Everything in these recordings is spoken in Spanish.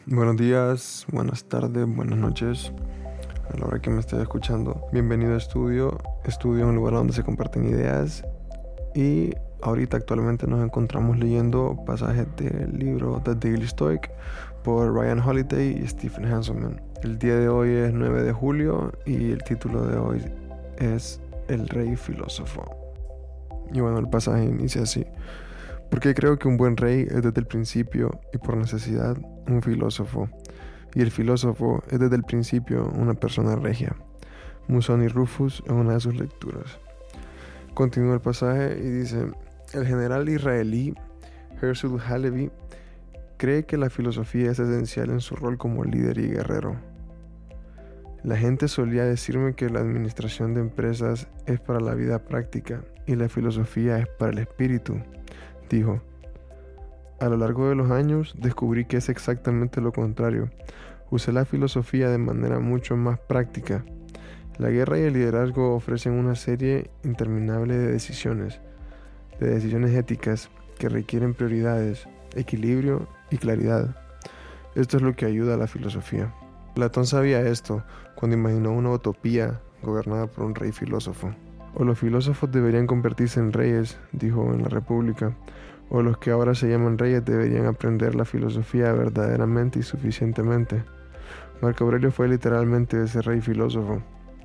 Buenos días, buenas tardes, buenas noches, a la hora que me estés escuchando. Bienvenido a Estudio. Estudio es un lugar donde se comparten ideas y ahorita actualmente nos encontramos leyendo pasajes del libro The Daily Stoic por Ryan Holiday y Stephen Hanselman. El día de hoy es 9 de julio y el título de hoy es El Rey Filósofo. Y bueno, el pasaje inicia así. Porque creo que un buen rey es desde el principio y por necesidad un filósofo, y el filósofo es desde el principio una persona regia. Musoni Rufus en una de sus lecturas. Continúa el pasaje y dice: el general israelí Herschel Halevi cree que la filosofía es esencial en su rol como líder y guerrero. La gente solía decirme que la administración de empresas es para la vida práctica y la filosofía es para el espíritu, dijo. A lo largo de los años descubrí que es exactamente lo contrario. Usé la filosofía de manera mucho más práctica. La guerra y el liderazgo ofrecen una serie interminable de decisiones éticas que requieren prioridades, equilibrio y claridad. Esto es lo que ayuda a la filosofía. Platón sabía esto cuando imaginó una utopía gobernada por un rey filósofo. O los filósofos deberían convertirse en reyes, dijo en la República, o los que ahora se llaman reyes deberían aprender la filosofía verdaderamente y suficientemente. Marco Aurelio fue literalmente ese rey filósofo.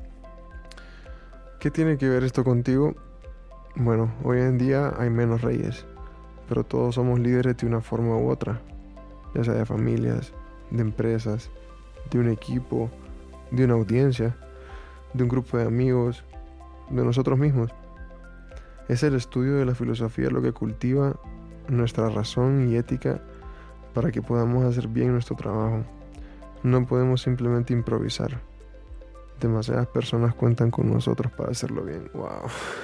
¿Qué tiene que ver esto contigo? Bueno, hoy en día hay menos reyes, pero todos somos líderes de una forma u otra, ya sea de familias, de empresas, de un equipo, de una audiencia, de un grupo de amigos, de nosotros mismos. Es el estudio de la filosofía lo que cultiva nuestra razón y ética para que podamos hacer bien nuestro trabajo. No podemos simplemente improvisar. Demasiadas personas cuentan con nosotros para hacerlo bien. Wow.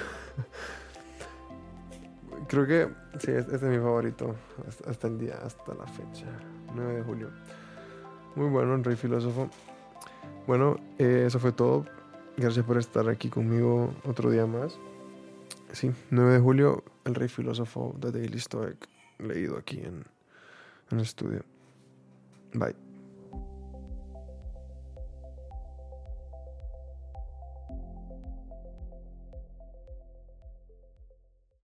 Creo que sí, este es mi favorito hasta el día, hasta la fecha, 9 de julio. Muy bueno, el rey filósofo. Bueno, eso fue todo. Gracias por estar aquí conmigo otro día más. Sí, 9 de julio, el rey filósofo de Daily Stoic, leído aquí en el estudio. Bye.